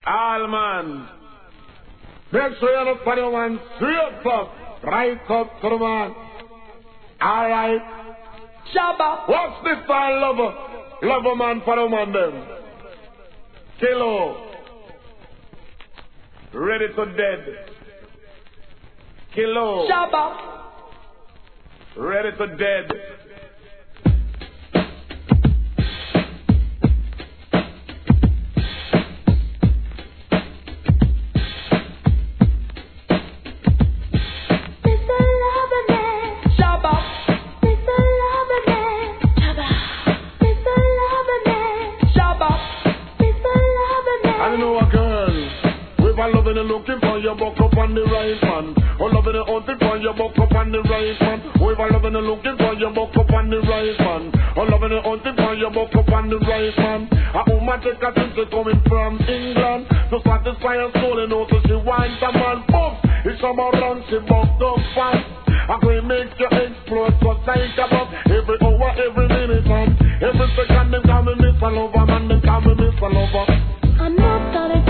All man. Make sure you look for the one straight up, right up to the man. Alright. Shabba. What's this style, lover? Lover man for the man them. Kilo. Ready to dead. Kilo. Shabba. Ready to dead. Looking for your buck up on the right man. Oh, loving the hunting for your buck up on the right man. Oh, if I loving the looking for your buck up on the right man. Oh, loving the hunting for your buck up on the right man. A woman take a sister coming from England to satisfy her soul and also she wants a man. Boom! It's about run, she bucked up fast. I will make you explode just like a bomb. Every hour, every minute, and every second, they call me Mr. Lover, man, they call me Mr. Lover. I'm not gonna